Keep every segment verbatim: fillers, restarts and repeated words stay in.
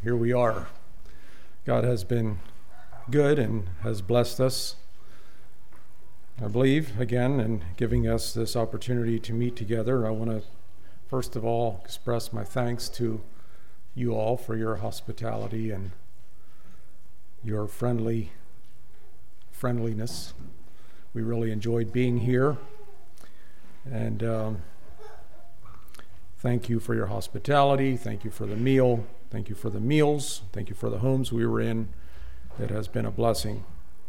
here we are. God has been good and has blessed us, I believe, again, in giving us this opportunity to meet together. I want to, first of all, express my thanks to you all for your hospitality and your friendly friendliness. We really enjoyed being here, and um, thank you for your hospitality. Thank you for the meal. Thank you for the meals. Thank you for the homes we were in. It has been a blessing.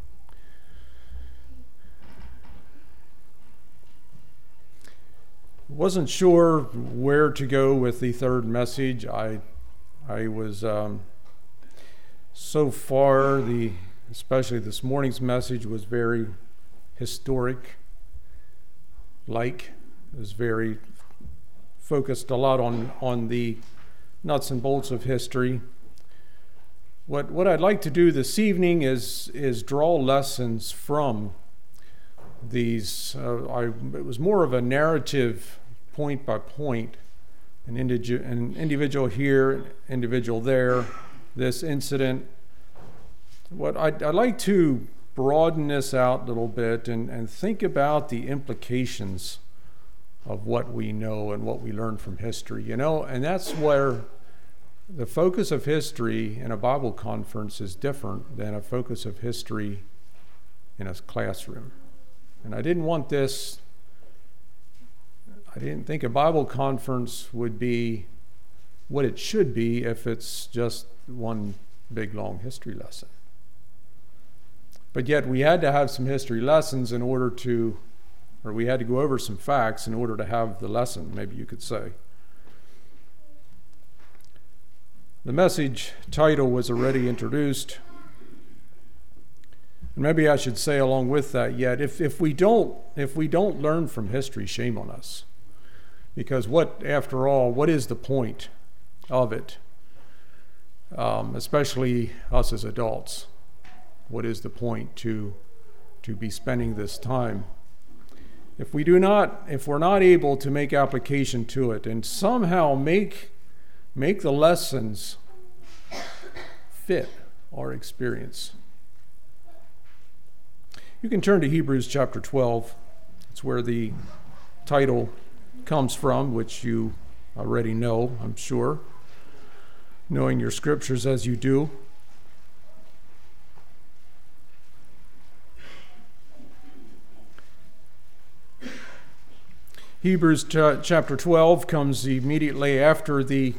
Wasn't sure where to go with the third message. I, I was um, so far the, especially this morning's message was very historic. Like, it was very focused a lot on on the nuts and bolts of history. What what I'd like to do this evening is is draw lessons from these. Uh, I, it was more of a narrative, point by point, an, indige- an individual here, individual there, this incident. What I'd, I'd like to broaden this out a little bit and, and think about the implications of what we know and what we learn from history, you know, and that's where the focus of history in a Bible conference is different than a focus of history in a classroom. And I didn't want this, I didn't think a Bible conference would be what it should be if it's just one big long history lesson. But yet we had to have some history lessons in order to, or we had to go over some facts in order to have the lesson, maybe you could say. The message title was already introduced. And maybe I should say along with that yet, if, if we don't if we don't learn from history, shame on us. Because what, after all, what is the point of it? Um, especially us as adults. What is the point to to be spending this time? If we do not, if we're not able to make application to it and somehow make make the lessons fit our experience. You can turn to Hebrews chapter twelve. It's where the title comes from, which you already know, I'm sure, knowing your scriptures as you do. Hebrews ch- chapter twelve comes immediately after the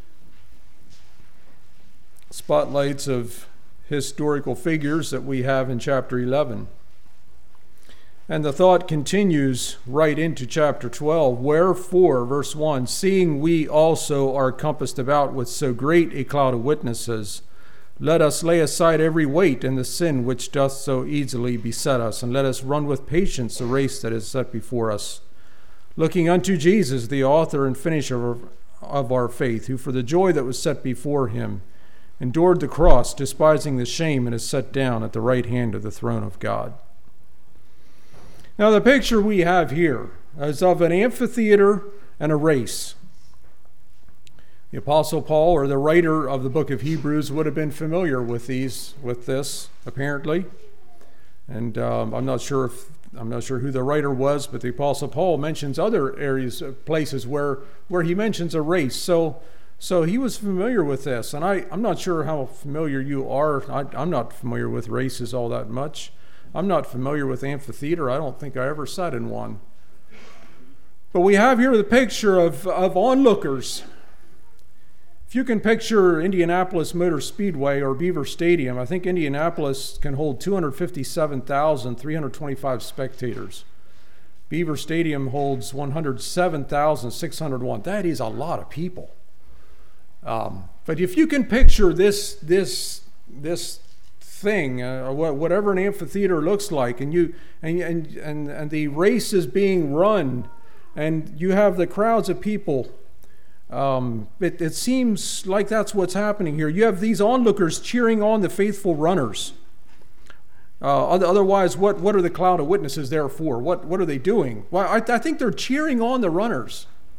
spotlights of historical figures that we have in chapter eleven. And the thought continues right into chapter twelve. Wherefore, verse one, seeing we also are compassed about with so great a cloud of witnesses, let us lay aside every weight and the sin which doth so easily beset us, and let us run with patience the race that is set before us, looking unto Jesus, the author and finisher of, of our faith, who for the joy that was set before him endured the cross, despising the shame, and is set down at the right hand of the throne of God. Now the picture we have here is of an amphitheater and a race. The Apostle Paul, or the writer of the book of Hebrews, would have been familiar with these, with this, apparently. And um, I'm not sure if I'm not sure who the writer was, but the Apostle Paul mentions other areas, places where where he mentions a race. So, so he was familiar with this, and I, I'm not sure how familiar you are. I, I'm not familiar with races all that much. I'm not familiar with amphitheater. I don't think I ever sat in one. But we have here the picture of, of onlookers. If you can picture Indianapolis Motor Speedway or Beaver Stadium, I think Indianapolis can hold two hundred fifty-seven thousand three hundred twenty-five spectators. Beaver Stadium holds one hundred seven thousand six hundred one. That is a lot of people. Um, but if you can picture this this this thing, uh, whatever an amphitheater looks like, and you and and and, and the race is being run, and you have the crowds of people. Um, it, it seems like that's what's happening here. You have these onlookers cheering on the faithful runners. Uh, otherwise, what, what are the cloud of witnesses there for? What what are they doing? Well, I, I think they're cheering on the runners.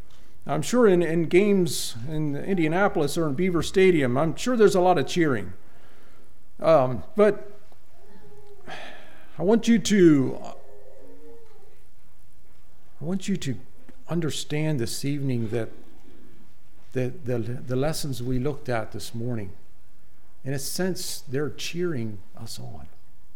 I'm sure in, in games in Indianapolis or in Beaver Stadium, I'm sure there's a lot of cheering. Um, but I want you to, I want you to understand this evening that the, the, the lessons we looked at this morning, in a sense, they're cheering us on.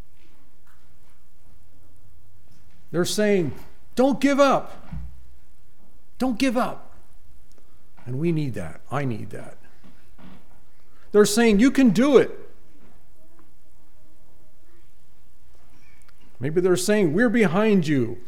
They're saying, don't give up. Don't give up. And we need that. I need that. They're saying, you can do it. Maybe they're saying, we're behind you.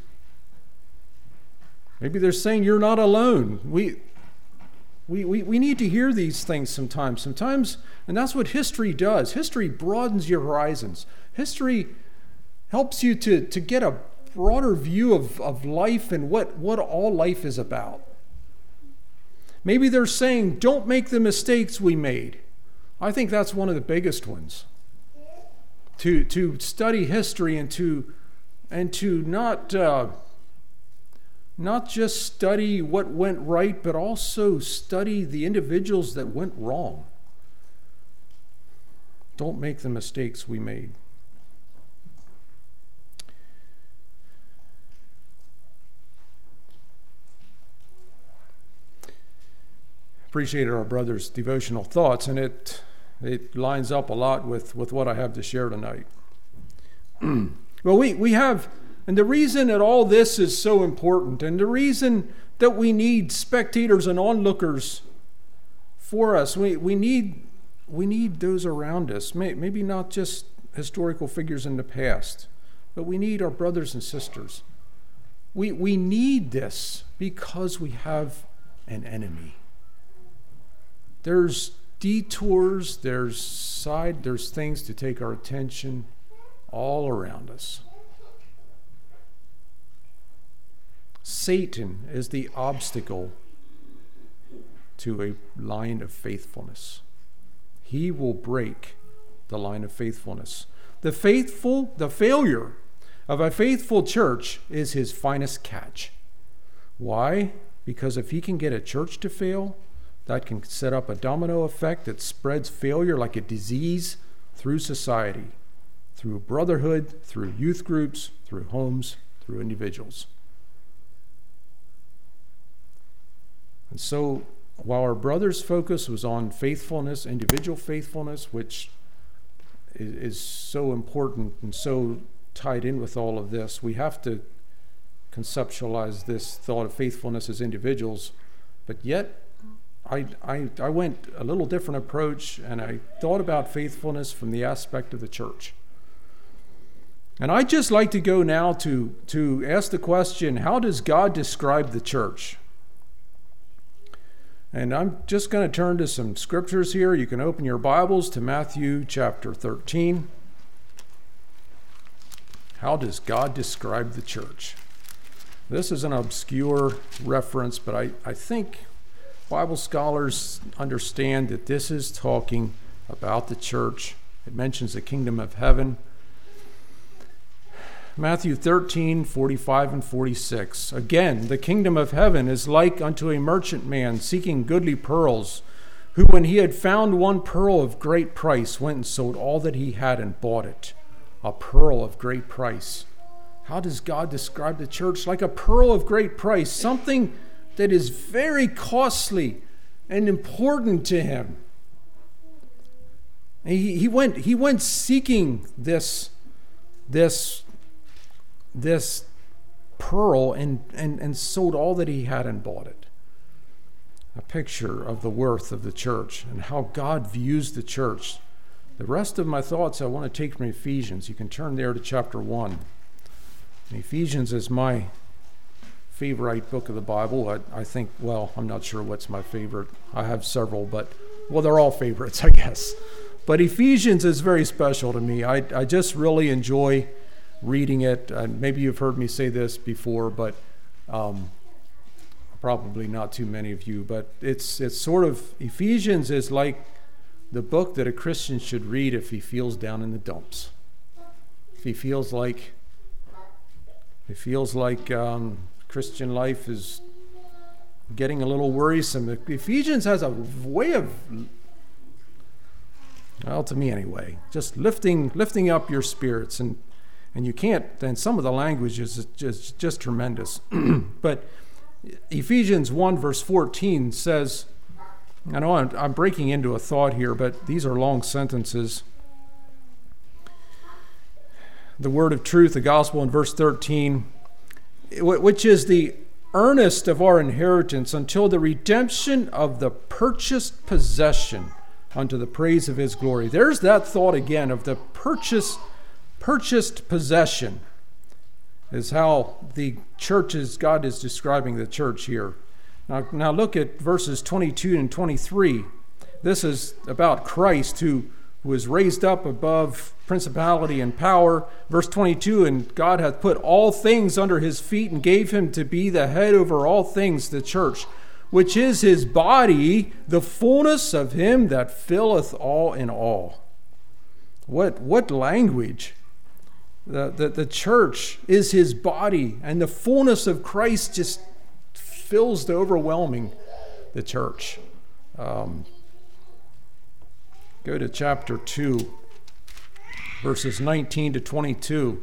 Maybe they're saying, you're not alone. We, we, we, we need to hear these things sometimes. Sometimes, and that's what history does. History broadens your horizons. History helps you to, to get a broader view of, of life and what, what all life is about. Maybe they're saying, don't make the mistakes we made. I think that's one of the biggest ones. To to study history and to and to not uh, not just study what went right, but also study the individuals that went wrong. Don't make the mistakes we made. Appreciated our brother's devotional thoughts, and it it lines up a lot with, with what I have to share tonight. Well, we, we have, and the reason that all this is so important, and the reason that we need spectators and onlookers for us, we, we need we need those around us, maybe not just historical figures in the past, but we need our brothers and sisters. We we need this because we have an enemy. There's detours, there's side, there's things to take our attention all around us. Satan is the obstacle to a line of faithfulness. He will break the line of faithfulness. The faithful, the failure of a faithful church is his finest catch. Why? Because if he can get a church to fail, that can set up a domino effect that spreads failure like a disease through society, through brotherhood, through youth groups, through homes, through individuals. And so, while our brother's focus was on faithfulness, individual faithfulness, which is, is so important and so tied in with all of this, we have to conceptualize this thought of faithfulness as individuals, but yet I, I, I went a little different approach, and I thought about faithfulness from the aspect of the church. And I'd just like to go now to, to ask the question, how does God describe the church? And I'm just going to turn to some scriptures here. You can open your Bibles to Matthew chapter thirteen. How does God describe the church? This is an obscure reference, but I, I think Bible scholars understand that this is talking about the church. It mentions the kingdom of heaven. Matthew thirteen, forty-five and forty-six. Again, the kingdom of heaven is like unto a merchant man seeking goodly pearls, who when he had found one pearl of great price, went and sold all that he had and bought it. A pearl of great price. How does God describe the church? Like a pearl of great price, something that is very costly and important to him. He, he went he went seeking this this this pearl and, and, and sold all that he had and bought it. A picture of the worth of the church and how God views the church. The rest of my thoughts I want to take from Ephesians. You can turn there to chapter one. And Ephesians is my favorite book of the Bible. I, I think, well, I'm not sure what's my favorite. I have several, but, well, they're all favorites, I guess. But Ephesians is very special to me. I, I just really enjoy reading it. Uh, maybe you've heard me say this before, but um, probably not too many of you. But it's it's sort of, Ephesians is like the book that a Christian should read if he feels down in the dumps. If he feels like, he feels like um, Christian life is getting a little worrisome. Ephesians has a way of, well, to me anyway, just lifting lifting up your spirits, and and you can't. Then some of the language is just just tremendous. But Ephesians one verse fourteen says, I know I'm, I'm breaking into a thought here, but these are long sentences. The word of truth, the gospel in verse thirteen, which is the earnest of our inheritance until the redemption of the purchased possession unto the praise of his glory. There's that thought again of the purchase, purchased possession is how the church is, God is describing the church here. Now, now look at verses twenty-two and twenty-three. This is about Christ who was raised up above principality and power. Verse twenty-two, and God hath put all things under his feet and gave him to be the head over all things, the church, which is his body, the fullness of him that filleth all in all. What, what language? The, the, the church is his body, and the fullness of Christ just fills the overwhelming the church. Um, go to chapter two, verses nineteen to twenty-two.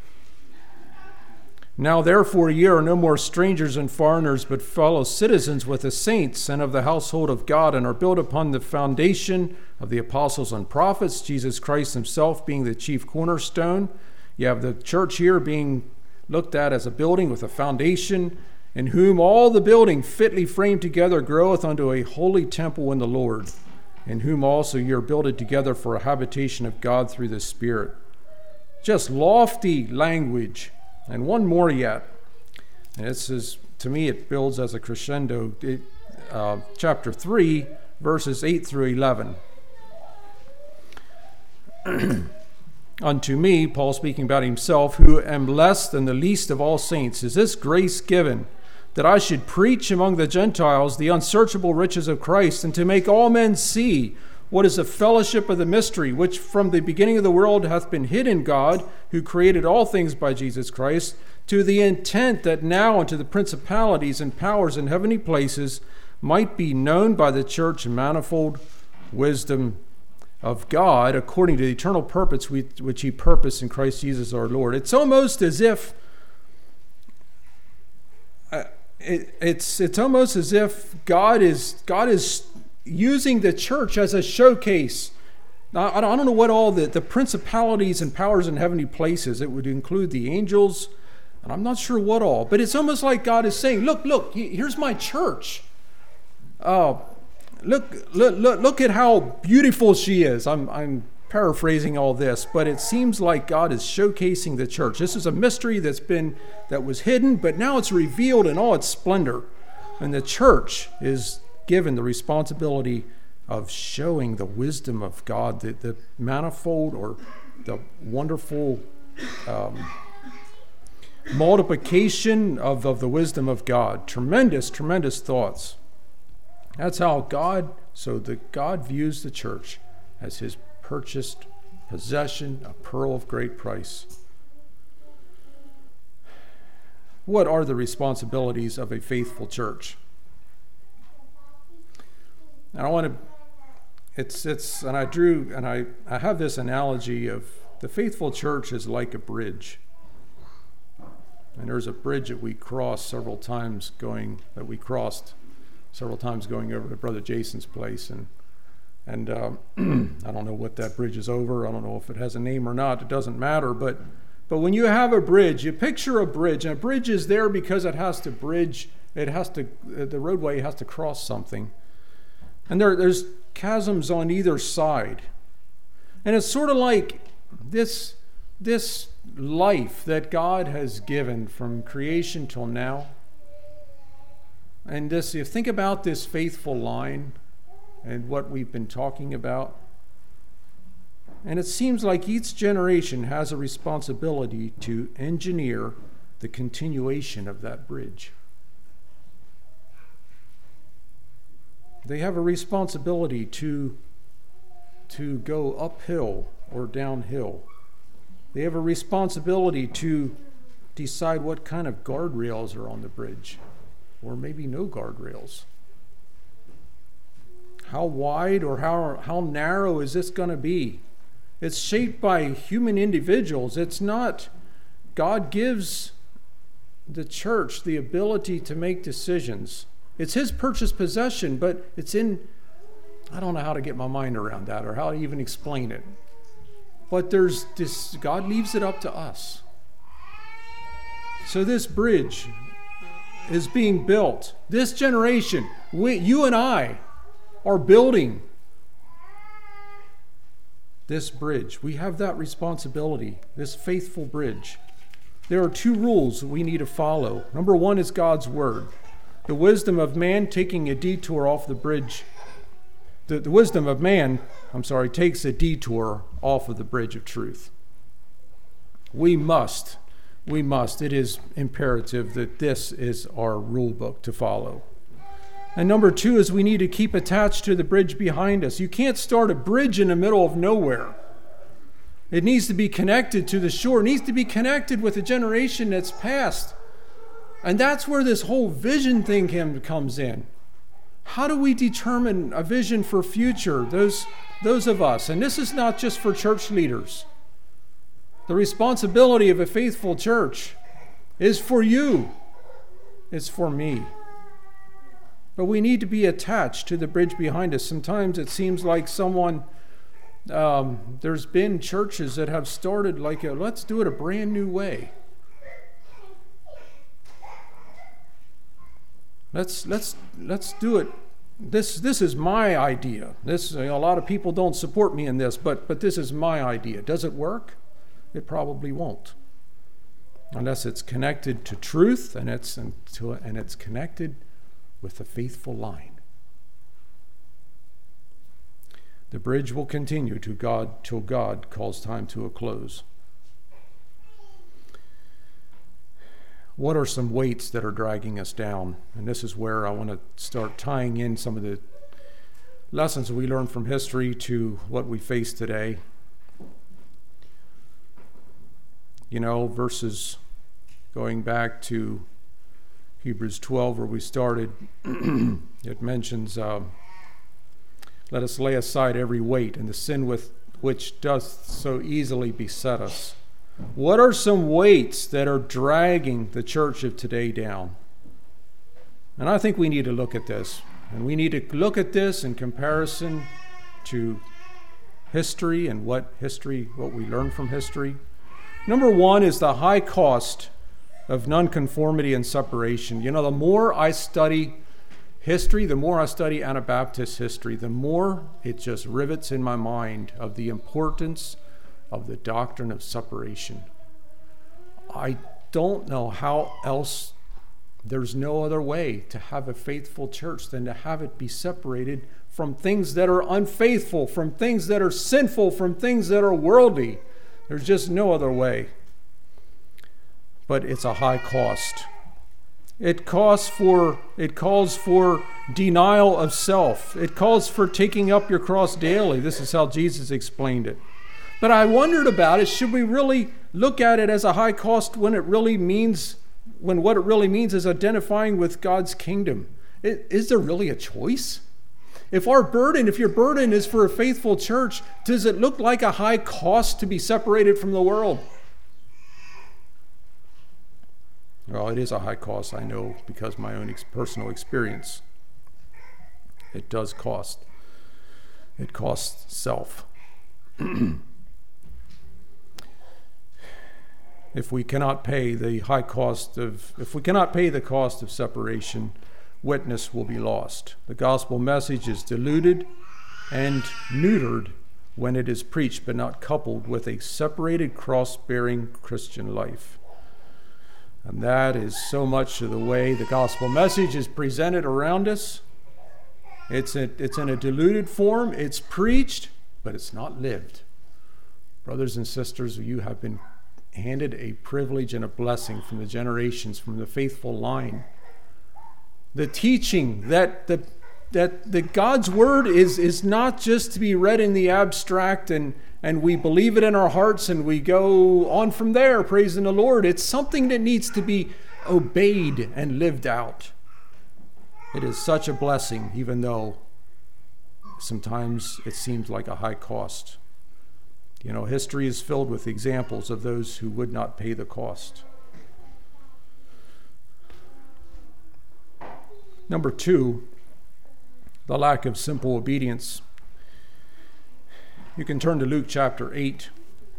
Now therefore ye are no more strangers and foreigners, but fellow citizens with the saints and of the household of God, and are built upon the foundation of the apostles and prophets, Jesus Christ himself being the chief cornerstone. You have the church here being looked at as a building with a foundation, in whom all the building fitly framed together groweth unto a holy temple in the Lord, in whom also ye are builded together for a habitation of God through the Spirit. Just lofty language. And one more yet. And this is, to me, it builds as a crescendo. It, uh, chapter three, verses eight through eleven. Unto me, Paul speaking about himself, who am less than the least of all saints, is this grace given, that I should preach among the Gentiles the unsearchable riches of Christ, and to make all men see what is the fellowship of the mystery, which from the beginning of the world hath been hid in God, who created all things by Jesus Christ, to the intent that now unto the principalities and powers in heavenly places might be known by the church manifold wisdom of God, according to the eternal purpose which he purposed in Christ Jesus our Lord. It's almost as if uh, it, it's it's almost as if God is God is using the church as a showcase. Now, I don't know what all the, the principalities and powers in heavenly places, it would include the angels, and I'm not sure what all, but it's almost like God is saying, look, look, here's my church. Uh, look, look, look, look at how beautiful she is. I'm, I'm paraphrasing all this, but it seems like God is showcasing the church. This is a mystery that's been, that was hidden, but now it's revealed in all its splendor. And the church is given the responsibility of showing the wisdom of God, the, the manifold or the wonderful um, multiplication of, of the wisdom of God. Tremendous, tremendous thoughts. That's how God, so that God views the church as his purchased possession, a pearl of great price. What are the responsibilities of a faithful church? And I want to, it's, it's, and I drew, and I, I have this analogy of the faithful church is like a bridge. And there's a bridge that we crossed several times going, that we crossed several times going over to Brother Jason's place. And, and um, I don't know what that bridge is over. I don't know if it has a name or not. It doesn't matter. But, but when you have a bridge, you picture a bridge, and a bridge is there because it has to bridge, it has to, the roadway has to cross something. And there, there's chasms on either side. And it's sort of like this, this life that God has given from creation till now. And this, you think about this faithful line and what we've been talking about. And it seems like each generation has a responsibility to engineer the continuation of that bridge. They have a responsibility to, to go uphill or downhill. They have a responsibility to decide what kind of guardrails are on the bridge. or maybe no guardrails. How wide or how, how narrow is this going to be? It's shaped by human individuals. It's not, God gives the church the ability to make decisions. It's his purchased possession, but it's in, I don't know how to get my mind around that or how to even explain it. But there's this, God leaves it up to us. So this bridge is being built. This generation, we, you and I, are building this bridge. We have that responsibility, this faithful bridge. There are two rules we need to follow. Number one is God's word. The wisdom of man taking a detour off the bridge. The, the wisdom of man, I'm sorry, takes a detour off of the bridge of truth. We must, we must, it is imperative that this is our rule book to follow. And number two is we need to keep attached to the bridge behind us. You can't start a bridge in the middle of nowhere. It needs to be connected to the shore. It needs to be connected with a generation that's past. And that's where this whole vision thing comes in. How do we determine a vision for future, those, those of us? And this is not just for church leaders. The responsibility of a faithful church is for you. It's for me. But we need to be attached to the bridge behind us. Sometimes it seems like someone, um, there's been churches that have started like, a, let's do it a brand new way. Let's let's let's do it. This this is my idea. This you know, a lot of people don't support me in this, but but this is my idea. Does it work? It probably won't, unless it's connected to truth and it's and, to, and it's connected with a faithful line. The bridge will continue to God till God calls time to a close. What are some weights that are dragging us down? And this is where I want to start tying in some of the lessons we learned from history to what we face today. You know, verses going back to Hebrews twelve, where we started, it mentions, uh, let us lay aside every weight and the sin with which doth so easily beset us. What are some weights that are dragging the church of today down? And I think we need to look at this. And we need to look at this in comparison to history and what history, what we learn from history. Number one is the high cost of nonconformity and separation. You know, the more I study history, the more I study Anabaptist history, the more it just rivets in my mind of the importance of the doctrine of separation. I don't know how else, there's no other way to have a faithful church than to have it be separated from things that are unfaithful, from things that are sinful, from things that are worldly. There's just no other way. But it's a high cost. It costs for, it calls for denial of self. It calls for taking up your cross daily. This is how Jesus explained it. But I wondered about it. Should we really look at it as a high cost when it really means, when what it really means is identifying with God's kingdom? Is there really a choice? If our burden, if your burden is for a faithful church, does it look like a high cost to be separated from the world? Well, it is a high cost, I know, because of my own ex- personal experience. It does cost. It costs self. If we cannot pay the high cost of, if we cannot pay the cost of separation, witness will be lost. The gospel message is diluted and neutered when it is preached, but not coupled with a separated cross-bearing Christian life. And that is so much of the way the gospel message is presented around us. It's a, it's in a diluted form. It's preached, but it's not lived. Brothers and sisters, you have been handed a privilege and a blessing from the generations, from the faithful line. The teaching that the that the God's word is is not just to be read in the abstract and and we believe it in our hearts and we go on from there praising the Lord. It's something that needs to be obeyed and lived out. It is such a blessing, even though sometimes it seems like a high cost. You know, history is filled with examples of those who would not pay the cost. Number two, the lack of simple obedience. You can turn to Luke chapter eight.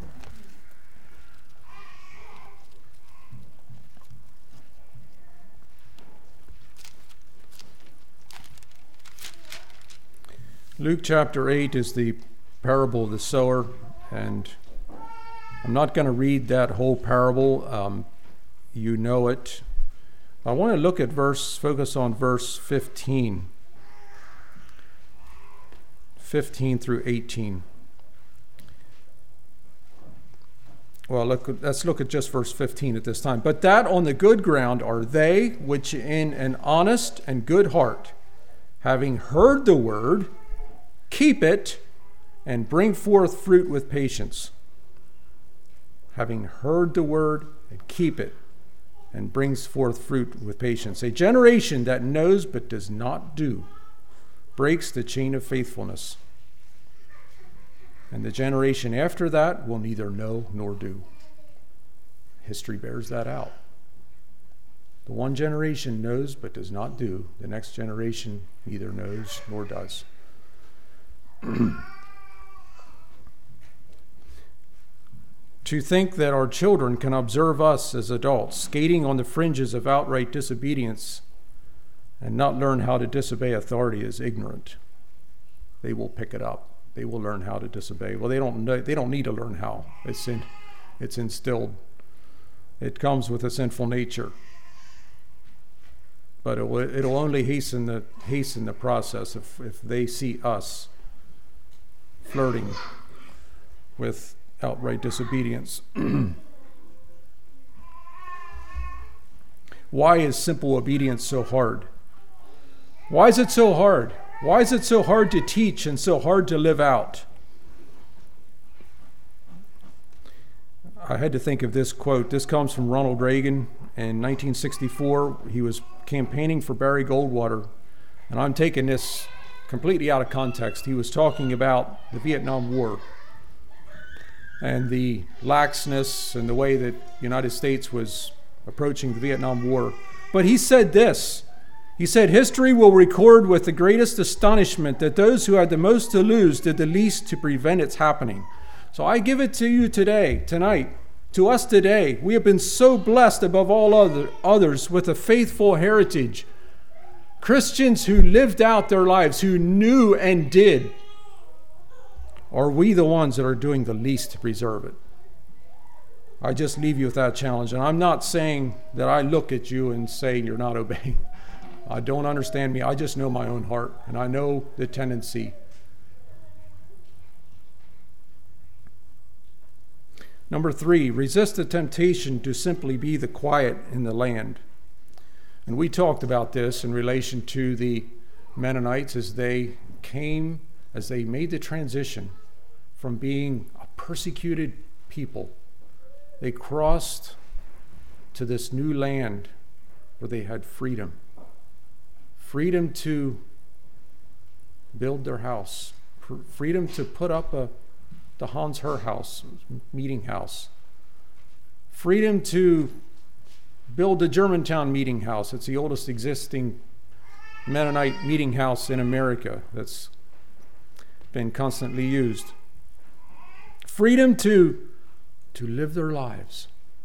Luke chapter eight is the parable of the sower, and I'm not going to read that whole parable. Um, you know it. I want to look at verse, focus on verse fifteen. fifteen through eighteen. Well, look, let's look at just verse fifteen at this time. But that on the good ground are they which in an honest and good heart, having heard the word, keep it, and bring forth fruit with patience. Having heard the word, and keep it, and brings forth fruit with patience. A generation that knows but does not do breaks the chain of faithfulness. And the generation after that will neither know nor do. History bears that out. The one generation knows but does not do. The next generation neither knows nor does. To think that our children can observe us as adults skating on the fringes of outright disobedience and not learn how to disobey authority is ignorant. They will pick it up. They will learn how to disobey. Well, they don't know, they don't need to learn how. It's in, it's instilled. It comes with a sinful nature. But it will, it'll only hasten the hasten the process if, if they see us flirting with outright disobedience. Why is simple obedience so hard? Why is it so hard? Why is it so hard to teach and so hard to live out? I had to think of this quote. This comes from Ronald Reagan in nineteen sixty-four. He was campaigning for Barry Goldwater, and I'm taking this completely out of context. He was talking about the Vietnam War and the laxness and the way that the United States was approaching the Vietnam War. But he said this. He said, history will record with the greatest astonishment that those who had the most to lose did the least to prevent its happening. So I give it to you today, tonight, to us today. We have been so blessed above all other, others with a faithful heritage. Christians who lived out their lives, who knew and did. Are we the ones that are doing the least to preserve it? I just leave you with that challenge. And I'm not saying that I look at you and say you're not obeying. I don't understand me. I just know my own heart, and I know the tendency. Number three, resist the temptation to simply be the quiet in the land. And we talked about this in relation to the Mennonites as they came, as they made the transition from being a persecuted people. They crossed to this new land where they had freedom. Freedom to build their house. Freedom to put up a the Hans Herr house, meeting house. Freedom to build the Germantown meeting house. It's the oldest existing Mennonite meeting house in America that's been constantly used. Freedom to, to live their lives.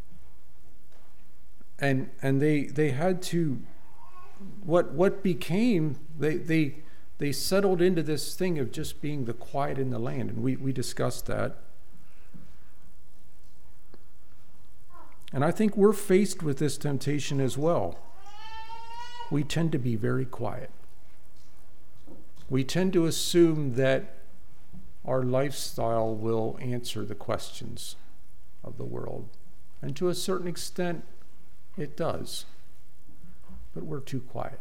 And and they they had to what what became they they They settled into this thing of just being the quiet in the land, and we, we discussed that. And I think we're faced with this temptation as well. We tend to be very quiet. We tend to assume that our lifestyle will answer the questions of the world. And to a certain extent, it does. But we're too quiet.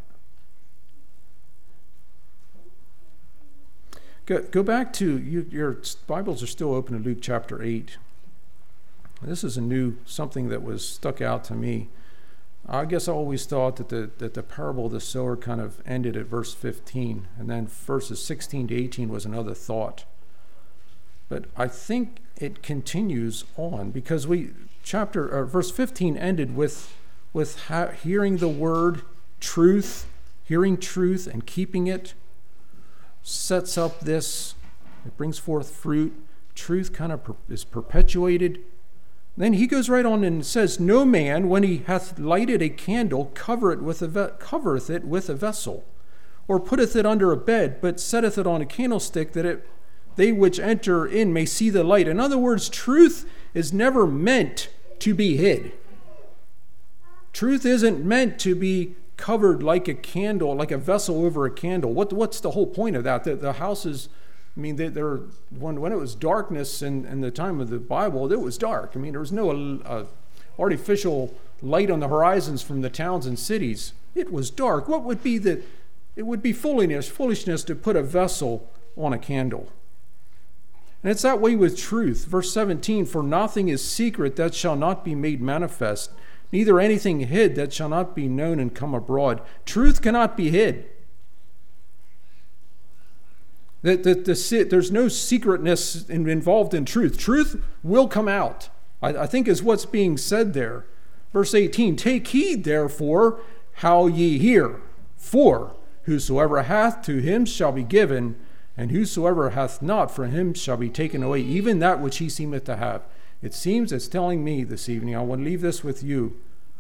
Go, go back to, you, your Bibles are still open to Luke chapter eight. This is a new, something that was stuck out to me. I guess I always thought that the that the parable of the sower kind of ended at verse fifteen, and then verses sixteen to eighteen was another thought. But I think it continues on, because we chapter or verse fifteen ended with with ha- hearing the word truth, hearing truth and keeping it, sets up this. It brings forth fruit. Truth kind of per- is perpetuated. Then he goes right on and says, "No man, when he hath lighted a candle, cover it with a ve- covereth it with a vessel, or putteth it under a bed, but setteth it on a candlestick, that it they which enter in may see the light." In other words, truth is never meant to be hid. Truth isn't meant to be covered like a candle, like a vessel over a candle. What, what's the whole point of that? The, the houses, I mean, they, they're, when, when it was darkness in, in the time of the Bible, it was dark. I mean, there was no uh, artificial light on the horizons from the towns and cities. It was dark. What would be the, it would be foolishness, foolishness to put a vessel on a candle. And it's that way with truth. Verse seventeen, "For nothing is secret that shall not be made manifest, neither anything hid that shall not be known and come abroad." Truth cannot be hid. The, the, the, there's no secretness in, involved in truth. Truth will come out, I, I think is what's being said there. Verse eighteen, "Take heed therefore how ye hear, for whosoever hath, to him shall be given, and whosoever hath not, from him shall be taken away, even that which he seemeth to have." It seems it's telling me this evening, I want to leave this with you,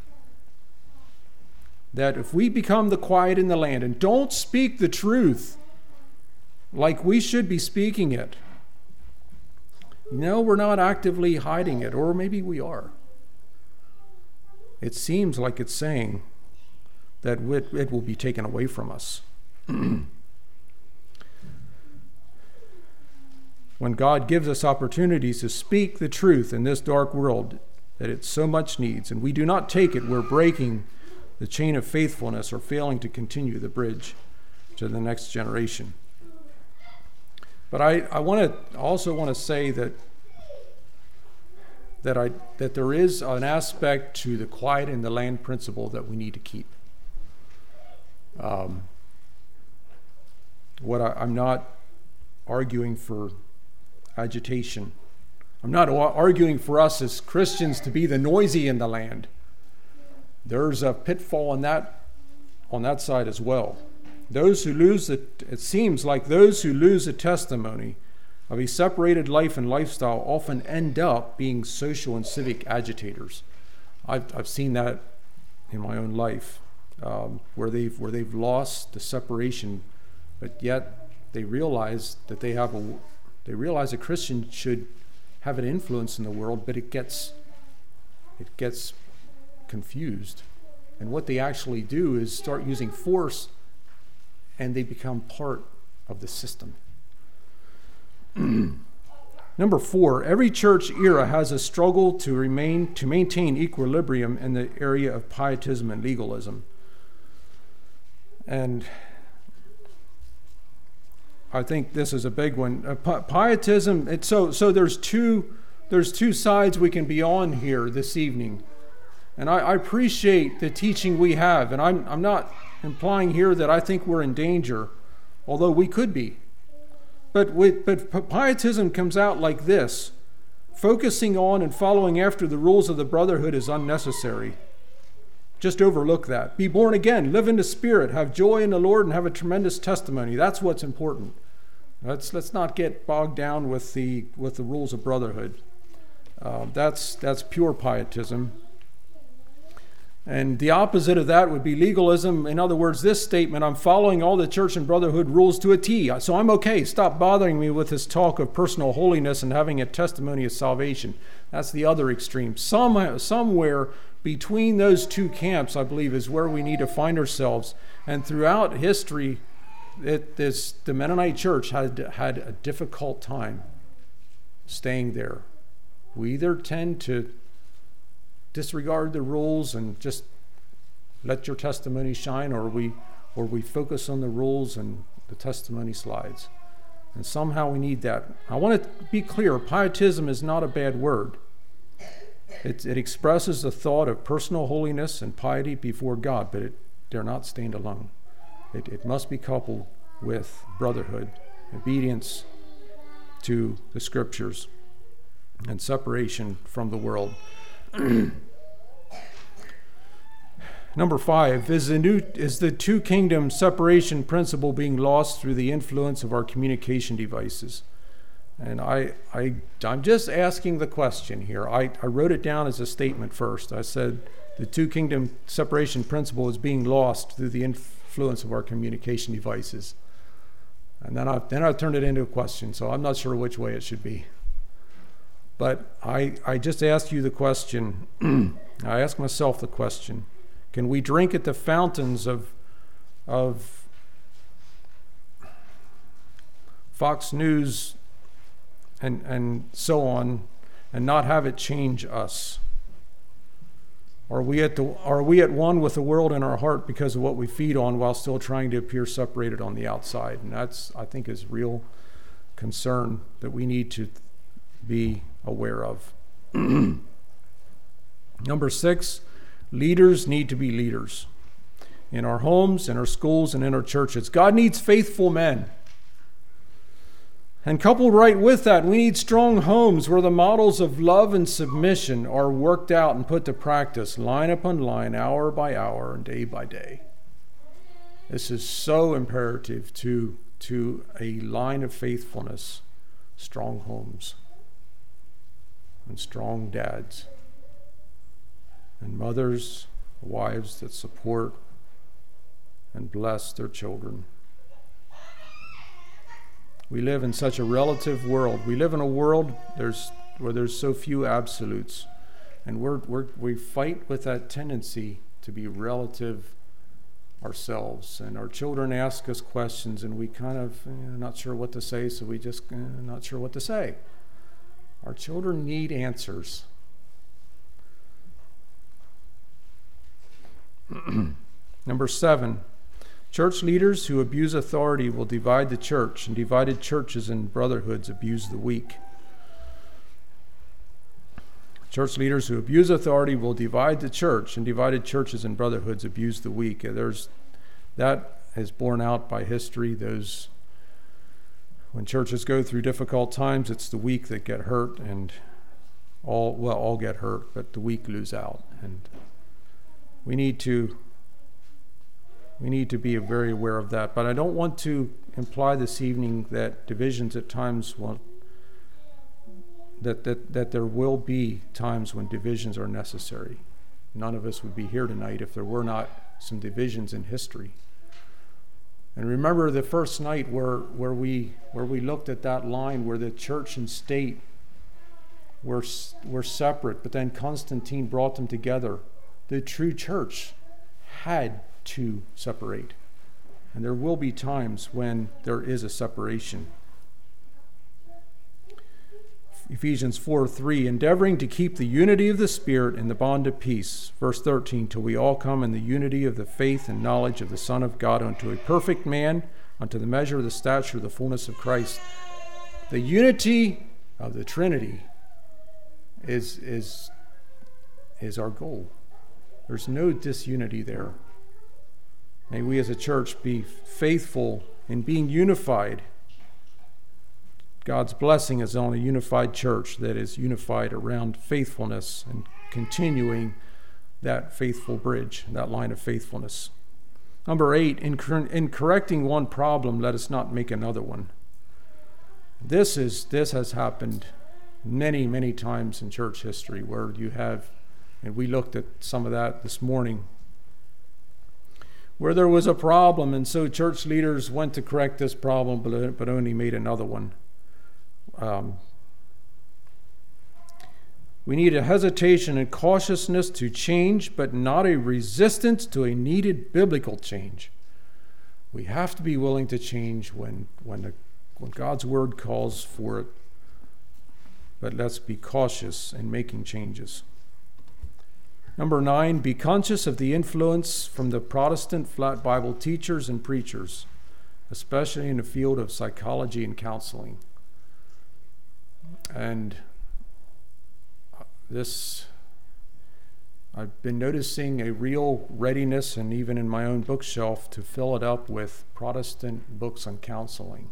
that if we become the quiet in the land and don't speak the truth like we should be speaking it, no, we're not actively hiding it, or maybe we are. It seems like it's saying that it will be taken away from us. When God gives us opportunities to speak the truth in this dark world that it so much needs, and we do not take it, we're breaking the chain of faithfulness or failing to continue the bridge to the next generation. But I, I want to also want to say that that I that there is an aspect to the quiet in the land principle that we need to keep. Um, what I, I'm not arguing for agitation. I'm not arguing for us as Christians to be the noisy in the land. There's a pitfall on that on that side as well. Those who lose the, it seems like those who lose the testimony of a separated life and lifestyle often end up being social and civic agitators. I've I've seen that in my own life, um, where they've where they've lost the separation, but yet they realize that they have a They realize a Christian should have an influence in the world, but it gets it gets confused. And what they actually do is start using force, and they become part of the system. Number four, every church era has a struggle to remain to maintain equilibrium in the area of pietism and legalism. And I think this is a big one. Uh, pi- pietism. It's so so. There's two. There's two sides we can be on here this evening, and I, I appreciate the teaching we have. And I'm I'm not implying here that I think we're in danger, although we could be. But with, but pietism comes out like this: focusing on and following after the rules of the brotherhood is unnecessary. Just overlook that. Be born again, live in the Spirit, have joy in the Lord, and have a tremendous testimony. That's what's important. Let's let's not get bogged down with the with the rules of brotherhood. Uh, that's that's pure pietism. And the opposite of that would be legalism. In other words, this statement: I'm following all the church and brotherhood rules to a T, so I'm okay. Stop bothering me with this talk of personal holiness and having a testimony of salvation. That's the other extreme. Some, somewhere between those two camps, I believe, is where we need to find ourselves. And throughout history, it, this, the Mennonite church had had a difficult time staying there. We either tend to disregard the rules and just let your testimony shine, or we or we focus on the rules and the testimony slides. And somehow we need that. I want to be clear, pietism is not a bad word. It, it expresses the thought of personal holiness and piety before God, but it dare not stand alone. It, it must be coupled with brotherhood, obedience to the Scriptures, and separation from the world. Number five, is the new is the two kingdom separation principle being lost through the influence of our communication devices? And I, I, I'm just asking the question here. I, I wrote it down as a statement first. I said the two kingdom separation principle is being lost through the influence of our communication devices. And then I then I turned it into a question, so I'm not sure which way it should be. But I I just asked you the question. I asked myself the question: can we drink at the fountains of of Fox News and and so on, and not have it change us? Are we at the are we at one with the world in our heart because of what we feed on, while still trying to appear separated on the outside? And that's, I think, is real concern that we need to be aware of. Number six, leaders need to be leaders in our homes, in our schools, and in our churches. God needs faithful men. And coupled right with that, we need strong homes where the models of love and submission are worked out and put to practice, line upon line, hour by hour, and day by day. This is so imperative to, to a line of faithfulness, strong homes, and strong dads, and mothers, wives that support and bless their children. We live in such a relative world. We live in a world there's, where there's so few absolutes. And we're, we're, we fight with that tendency to be relative ourselves. And our children ask us questions, and we kind of, eh, not sure what to say, so we just, eh, not sure what to say. Our children need answers. Number seven. Church leaders who abuse authority will divide the church, and divided churches and brotherhoods abuse the weak. Church leaders who abuse authority will divide the church, and divided churches and brotherhoods abuse the weak. There's, that is borne out by history. Those, when churches go through difficult times, it's the weak that get hurt, and all, well, all get hurt, but the weak lose out. And we need to We need to be very aware of that. But I don't want to imply this evening that divisions at times will, that, that, that there will be times when divisions are necessary. None of us would be here tonight if there were not some divisions in history. And remember the first night where, where, we, where we looked at that line where the church and state were, were separate, but then Constantine brought them together. The true church had to separate. And there will be times when there is a separation. Ephesians four three, endeavoring to keep the unity of the Spirit in the bond of peace. Verse thirteen, till we all come in the unity of the faith and knowledge of the Son of God, unto a perfect man, unto the measure of the stature of the fullness of Christ. The unity of the Trinity is, is, is our goal. There's no disunity there. May we as a church be faithful in being unified. God's blessing is on a unified church that is unified around faithfulness and continuing that faithful bridge, that line of faithfulness. Number eight, in, cor- in correcting one problem, let us not make another one. This is this has happened many, many times in church history where you have, and we looked at some of that this morning, where there was a problem, and so church leaders went to correct this problem, but, but only made another one. Um, we need a hesitation and cautiousness to change, but not a resistance to a needed biblical change. We have to be willing to change when, when, the, when God's word calls for it, but let's be cautious in making changes. Number nine, be conscious of the influence from the Protestant flat Bible teachers and preachers, especially in the field of psychology and counseling. And this I've been noticing a real readiness, and even in my own bookshelf, to fill it up with Protestant books on counseling.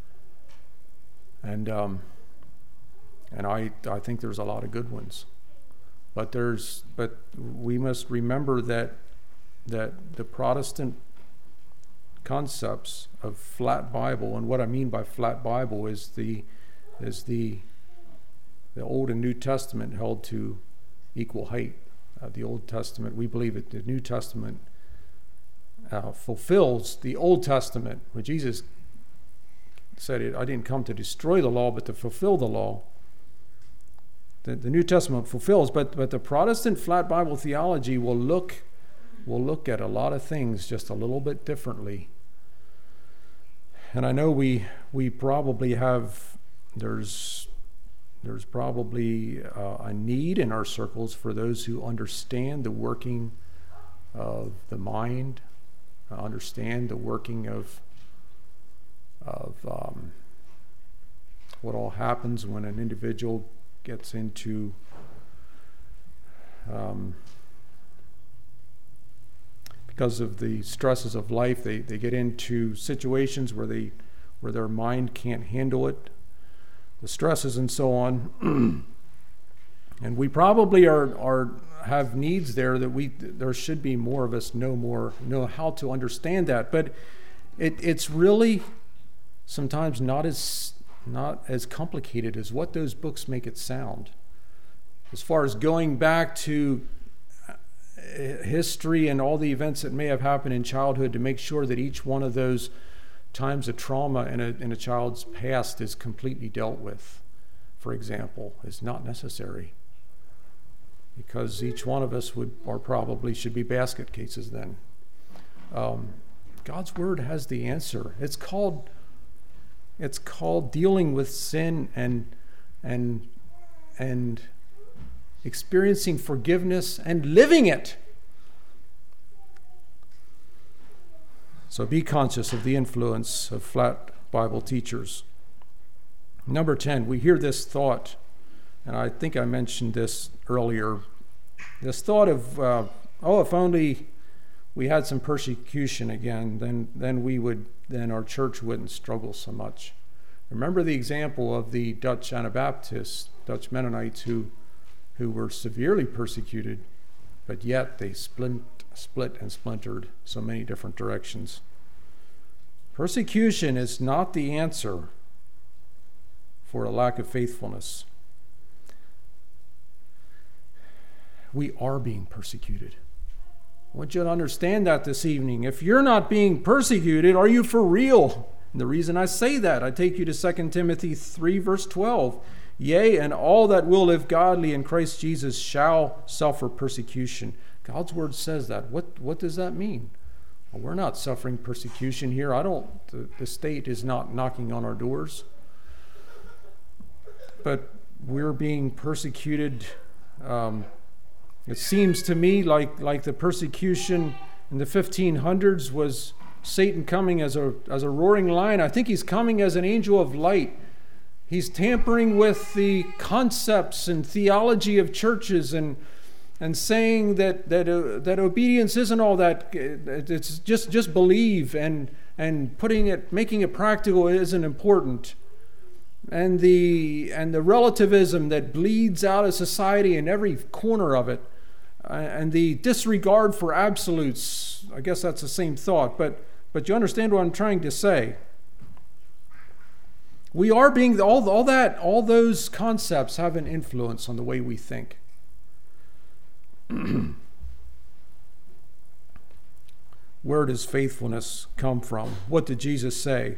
And um, and I I think there's a lot of good ones, but there's but we must remember that that the Protestant concepts of flat Bible, and what I mean by flat Bible is the is the the Old and New Testament held to equal height. Uh, the Old Testament, we believe that the New Testament uh, fulfills the Old Testament, where Jesus said, it, I didn't come to destroy the law, but to fulfill the law. The, the New Testament fulfills, but but the Protestant flat Bible theology will look will look at a lot of things just a little bit differently. And I know we we probably have there's there's probably uh, a need in our circles for those who understand the working of the mind, uh, understand the working of of um, what all happens when an individual gets into um, because of the stresses of life, they, they get into situations where they where their mind can't handle it, the stresses and so on. And we probably are are have needs there that we there should be more of us know more know how to understand that. But it it's really sometimes not as not as complicated as what those books make it sound. As far as going back to history and all the events that may have happened in childhood to make sure that each one of those times of trauma in a, in a child's past is completely dealt with, for example, is not necessary. Because each one of us would, or probably should be basket cases then. Um, God's Word has the answer. It's called It's called dealing with sin and and and experiencing forgiveness and living it. So be conscious of the influence of flat Bible teachers. Number ten, we hear this thought, and I think I mentioned this earlier, this thought of, uh, oh, if only we had some persecution again, then then we would, then our church wouldn't struggle so much. Remember the example of the Dutch Anabaptists, Dutch Mennonites, who who were severely persecuted, but yet they splint, split and splintered so many different directions. Persecution is not the answer for a lack of faithfulness. We are being persecuted. I want you to understand that this evening. If you're not being persecuted, are you for real? And the reason I say that, I take you to Second Timothy three, verse twelve. Yea, and all that will live godly in Christ Jesus shall suffer persecution. God's Word says that. What, what does that mean? Well, we're not suffering persecution here. I don't, the, the state is not knocking on our doors. But we're being persecuted. Um, it seems to me like, like the persecution in the fifteen hundreds was Satan coming as a as a roaring lion. I think he's coming as an angel of light. He's tampering with the concepts and theology of churches and and saying that that uh, that obedience isn't all that. It's just just believe, and and putting it making it practical isn't important. And the and the relativism that bleeds out of society in every corner of it, and the disregard for absolutes. I guess that's the same thought, but but you understand what I'm trying to say. We are being, all, all that, all those concepts have an influence on the way we think. Where does faithfulness come from? What did Jesus say?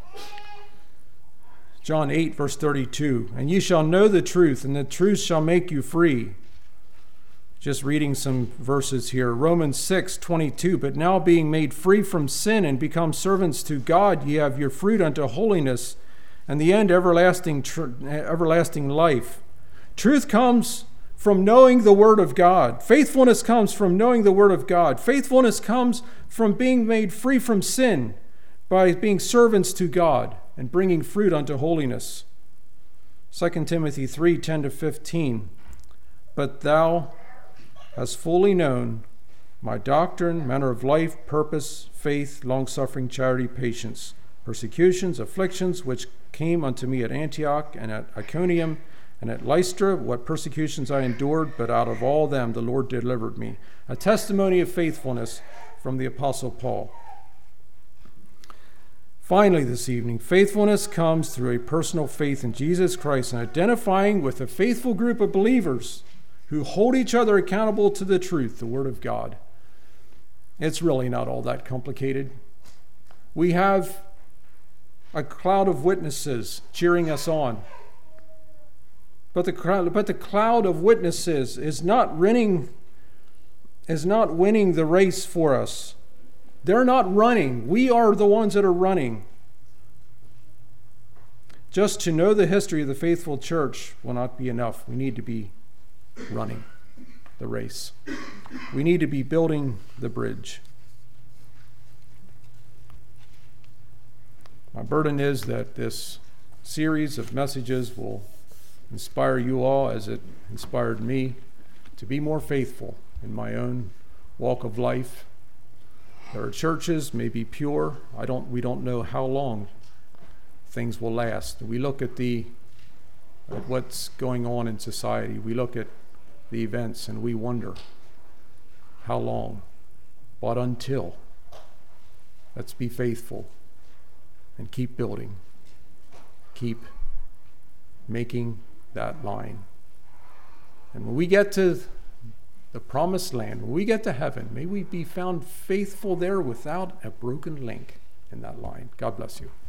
John eight, verse thirty-two, and ye shall know the truth, and the truth shall make you free. Just reading some verses here. Romans six, twenty-two, but now being made free from sin and become servants to God, ye have your fruit unto holiness, and the end everlasting tr- everlasting life. Truth comes from knowing the Word of God. Faithfulness comes from knowing the Word of God. Faithfulness comes from being made free from sin by being servants to God and bringing fruit unto holiness. Second Timothy three, ten to fifteen. But thou has fully known my doctrine, manner of life, purpose, faith, long-suffering, charity, patience, persecutions, afflictions, which came unto me at Antioch and at Iconium and at Lystra, what persecutions I endured, but out of all them the Lord delivered me. A testimony of faithfulness from the Apostle Paul. Finally, this evening, faithfulness comes through a personal faith in Jesus Christ and identifying with a faithful group of believers who hold each other accountable to the truth, the Word of God. It's really not all that complicated. We have a cloud of witnesses cheering us on. But the crowd, but the cloud of witnesses is not winning, is not winning the race for us. They're not running. We are the ones that are running. Just to know the history of the faithful church will not be enough. We need to be running the race. We need to be building the bridge. My burden is that this series of messages will inspire you all as it inspired me to be more faithful in my own walk of life. There are churches may be pure. I don't we don't know how long things will last. We look at the at what's going on in society. We look at the events and we wonder how long. But until, let's be faithful and keep building. Keep making that line. And when we get to the promised land, when we get to heaven, may we be found faithful there without a broken link in that line. God bless you.